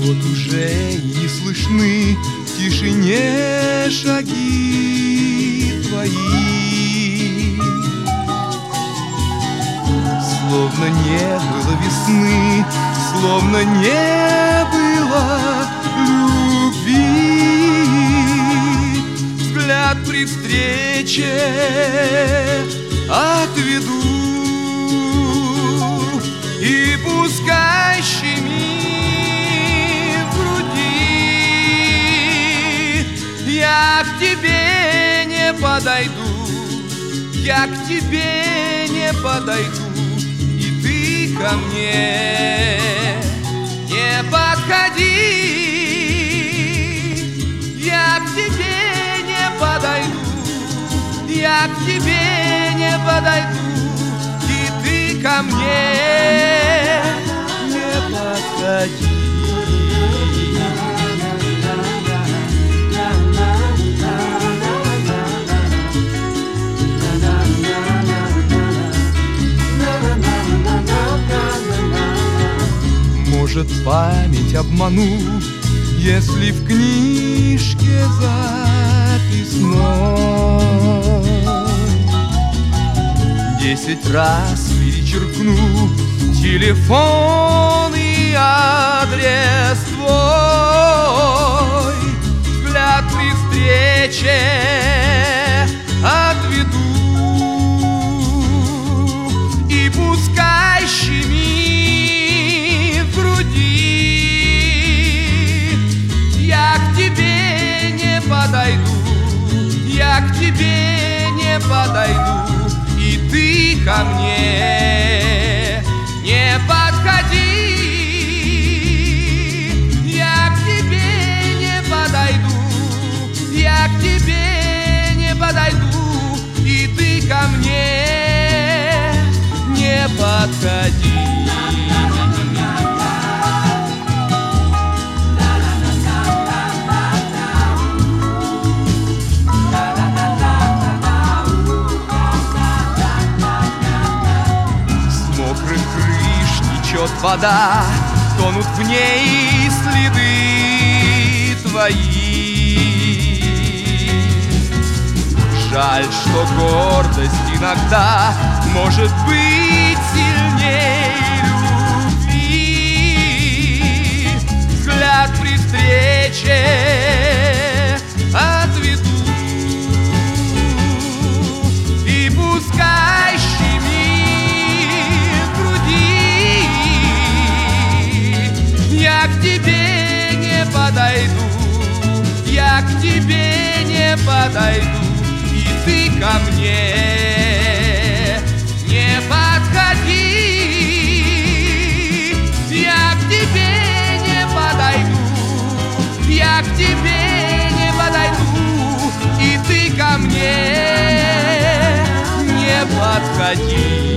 Вот уже и не слышны в тишине шаги твои. Словно не было весны, словно не было любви. Взгляд при встрече отведу, и пускай щемит в груди. Я к тебе не подойду, я к тебе не подойду, и ты ко мне не подходи. Я к тебе не подойду, я к тебе не подойду, и ты ко мне не подходи. Может, память обману, если в книжке записной 10 раз перечеркну телефон и адрес твой. Взгляд при встрече отведу, и пускай щемит в груди. Я к тебе не подойду, я к тебе не подойду, и ты ко мне не подходи. Я к тебе не подойду, я к тебе не подойду, и ты ко мне не подходи. Вода, тонут в ней следы твои. Жаль, что гордость иногда может быть сильней любви. Взгляд при встрече отведу, и пускай я к тебе не подойду, я к тебе не подойду, и ты ко мне не подходи. Я к тебе не подойду, я к тебе не подойду, и ты ко мне не подходи.